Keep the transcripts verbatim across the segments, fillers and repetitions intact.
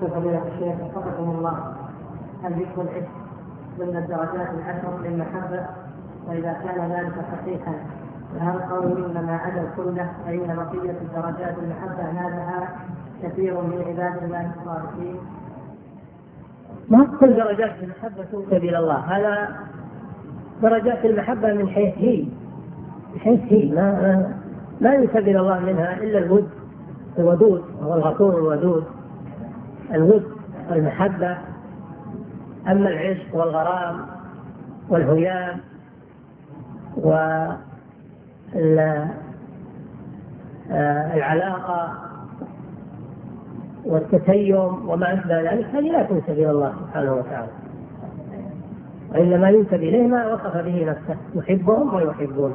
فضيلة الشيخ وفقكم الله، هل يدخل العشق ضمن الدرجات العشر للمحبة؟ وإذا كان ذلك صحيحا فهل قول إنما عدا كله فإن بقية الدرجات المحبة نالها كثير من عباد الله الصالحين؟ ما كل درجات المحبة تنسب إلى الله، هذا درجات المحبة من حيث هي من حيث هي ما لا ينسب إلى الله منها إلا الود الودود وهو الغفور الودود، الود والمحبة. أما العشق والغرام والهيام والعلاقة والتتيم وما أشبه ذلك هذه لا تنسب إلى الله سبحانه وتعالى، وإنما ينسب إليه ما وصف به نفسه، يحبهم ويحبون.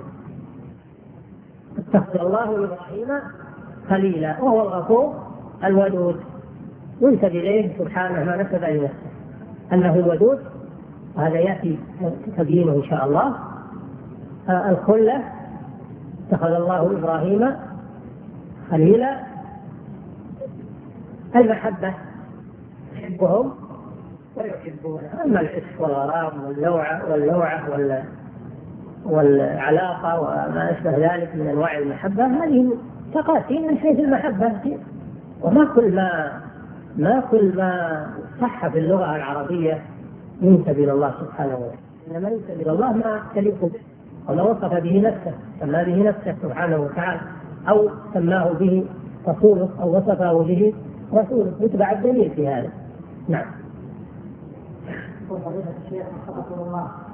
اتخذ الله إبراهيم خليلا وهو الغفور الودود، ينسب إليه سبحانه ما نسب إليه أنه الودود، وهذا يأتي تبيينه إن شاء الله. الخلة اتخذ الله إبراهيم خليلا، المحبة يحبهم ويحبونه. أما العشق والغرام واللوعة واللوعة والعلاقة وما أشبه ذلك من أنواع المحبة هذه تقاسيم من حيث المحبة، وما كل ما ما كل ما صح في اللغة العربية ينسب إلى الله سبحانه وتعالى، إنما ينسب إلى الله ما تليق به وما وصف به نفسه، سماه به نفسه سبحانه وتعالى أو سماه به رسوله أو وصفه به رسوله، يتبع الدليل في هذا. نعم. فضيلة الشيخ وفقكم الله،